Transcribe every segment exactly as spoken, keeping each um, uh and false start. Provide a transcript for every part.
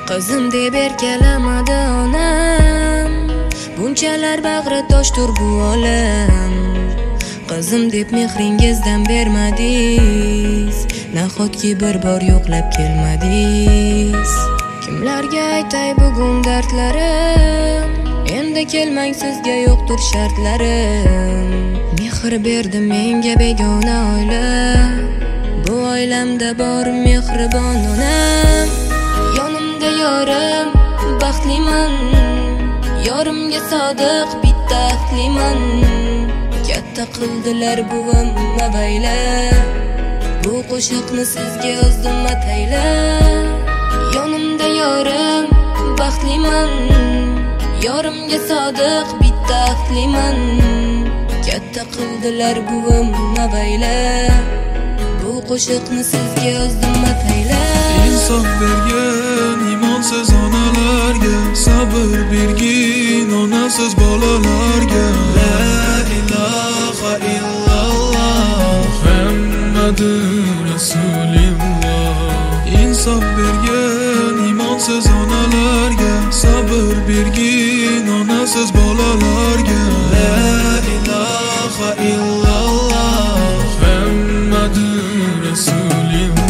Qizim deb erkalamadi onam, bunchalar bag'ri toshdir bu olam. Qizim deb mehringizdan bermadingiz, nahotki bir bor yo'qlab kelmadingiz. Kimlarga aytay bugun dardlarim, endi kelmang sizga yo'qdir shartlarim. Mehr berdi menga begona oila, bu oilamda bor mehribon onam. Yonimda yorim, baxtliman, yorimga sodiq bitta ahliman. Katta qildilar buvam avayla, bu qo'shiqni sizga yozdim atayla. Yonimda yorim, baxtliman, yorimga sodiq bitta ahliman. Katta qildilar buvam avayla, bu qo'shiqni sizga yozdim atayla. Insof bergan imonsiz onalarga, sabr bergin onasiz bolalarga. La ilaha illalloh Muhammadur Rasululloh. Insof bergan imonsiz onalarga, sabr bergin onasiz bolalarga. La ilaha illalloh Muhammadur Rasululloh.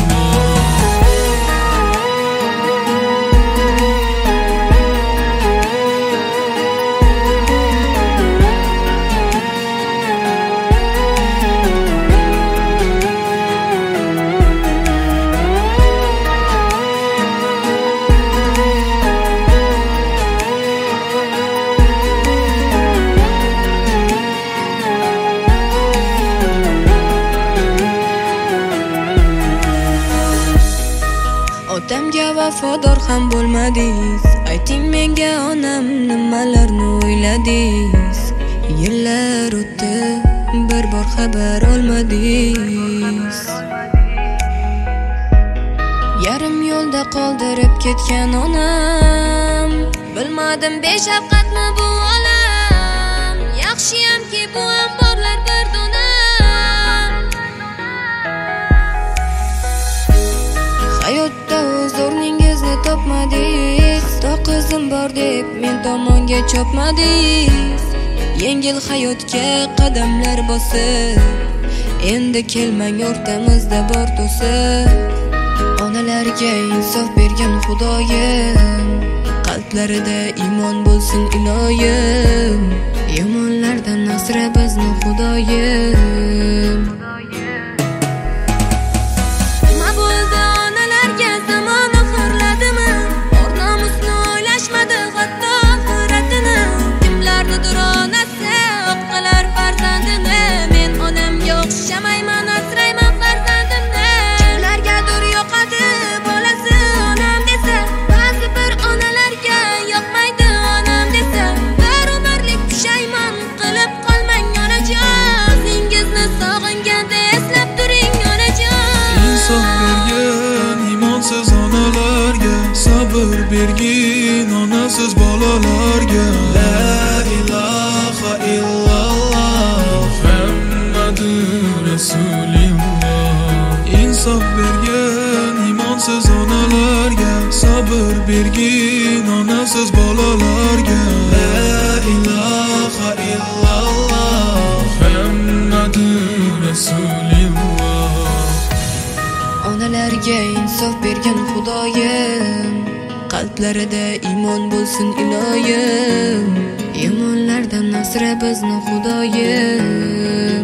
Otamga vafodor ham bo'lmadingiz, ayting menga onam nimalarni o'yladingiz. Yillar o'tdi, bir bor xabar olmadingiz. Yarim yo'lda qoldirib ketgan onam, bilmadim beshafqatmi bu olam. Yaxshiyamki bu ham borlar bir donam. Hayotda o'z o'rningizni topmadingiz, to qizim bor deb men tomonga chopmadingiz. Yengil hayotga qadamlar bosib, endi kelmang o'rtamizda bor to'sib. Onalarga insof bergan Xudoyim, qalblarida iymon bo'lsin iloyim. Yomonlardan asra bizni Xudoyim. Sabr bergin onasiz bolalarga. La ilaha illalloh Muhammadur Rasululloh. Insof bergan imonsiz onalarga, sabr bergin onasiz bolalarga. La ilaha illalloh Muhammadur Rasululloh. Onalarga insof bergan Xudoyim, qalblarida iymon bo'lsin iloyim. Yomonlardan asra bizni Xudoyim.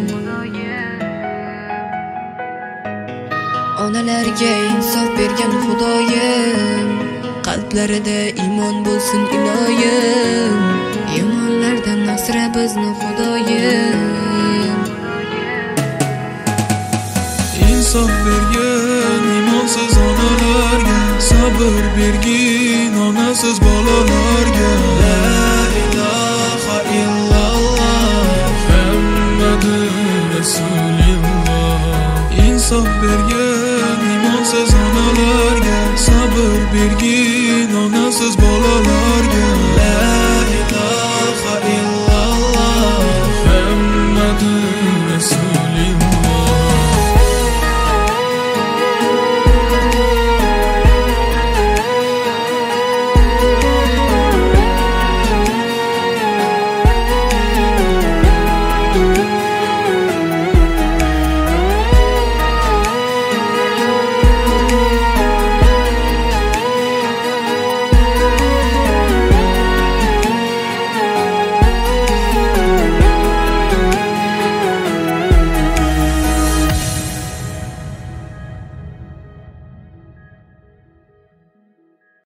Onalarga insof bergan Xudoyim, qalblarida iymon bo'lsin iloyim. Yomonlardan asra bizni Xudoyim. Insof bergan imonsiz onalarga, sabr bergin onasiz bolalarga. La ilaha illalloh Muhammadur Rasululloh. Insof bergan imonsiz onalarga, sabr bergin onasiz